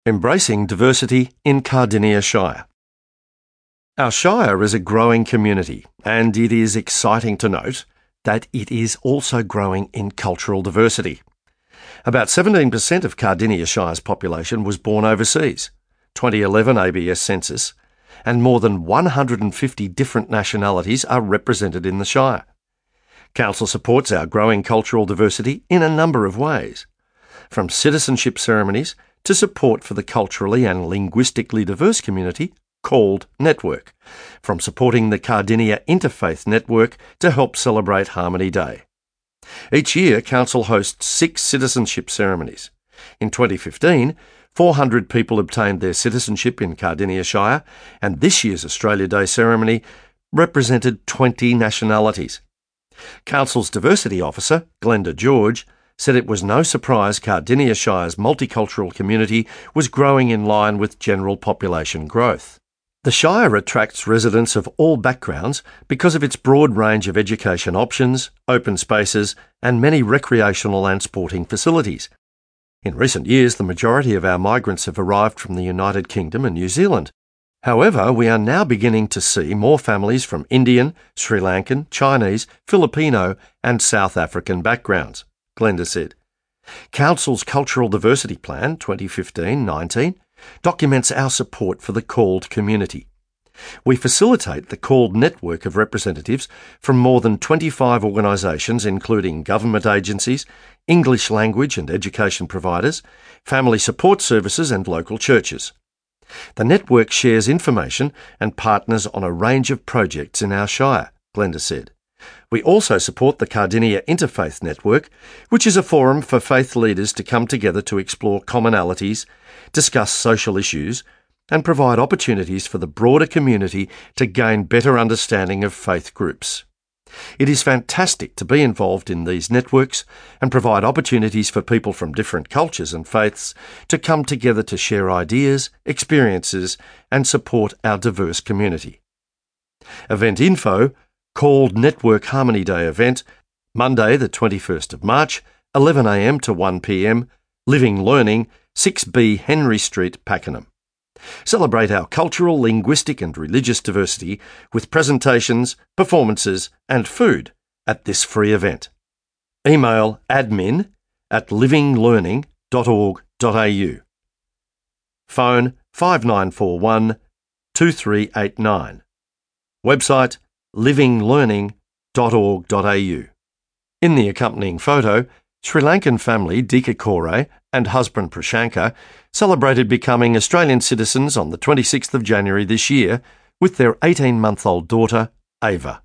Embracing diversity in Cardinia Shire. Our shire is a growing community, and it is exciting to note that it is also growing in cultural diversity. About 17% of Cardinia Shire's population was born overseas, 2011 ABS census, and more than 150 different nationalities are represented in the shire. Council supports our growing cultural diversity in a number of ways, from citizenship ceremonies to support for the culturally and linguistically diverse community called Network, from supporting the Cardinia Interfaith Network to help celebrate Harmony Day. Each year, Council hosts 6 citizenship ceremonies. In 2015, 400 people obtained their citizenship in Cardinia Shire, and this year's Australia Day ceremony represented 20 nationalities. Council's Diversity Officer, Glenda George, said it was no surprise Cardinia Shire's multicultural community was growing in line with general population growth. The Shire attracts residents of all backgrounds because of its broad range of education options, open spaces, and many recreational and sporting facilities. In recent years, the majority of our migrants have arrived from the United Kingdom and New Zealand. However, we are now beginning to see more families from Indian, Sri Lankan, Chinese, Filipino, and South African backgrounds, Glenda said. Council's Cultural Diversity Plan 2015-19 documents our support for the CALLED community. We facilitate the CALLED network of representatives from more than 25 organisations including government agencies, English language and education providers, family support services and local churches. The network shares information and partners on a range of projects in our shire, Glenda said. We also support the Cardinia Interfaith Network, which is a forum for faith leaders to come together to explore commonalities, discuss social issues, and provide opportunities for the broader community to gain better understanding of faith groups. It is fantastic to be involved in these networks and provide opportunities for people from different cultures and faiths to come together to share ideas, experiences, and support our diverse community. Event info: CALLED Network Harmony Day event, Monday the 21st of March, 11 a.m. to 1 p.m, Living Learning, 6B Henry Street, Pakenham. Celebrate our cultural, linguistic and religious diversity with presentations, performances and food at this free event. Email admin@livinglearning.org.au. Phone 5941 2389. Website livinglearning.org.au. In the accompanying photo, Sri Lankan family Dika Kore and husband Prashanka celebrated becoming Australian citizens on the 26th of January this year with their 18-month-old daughter, Ava.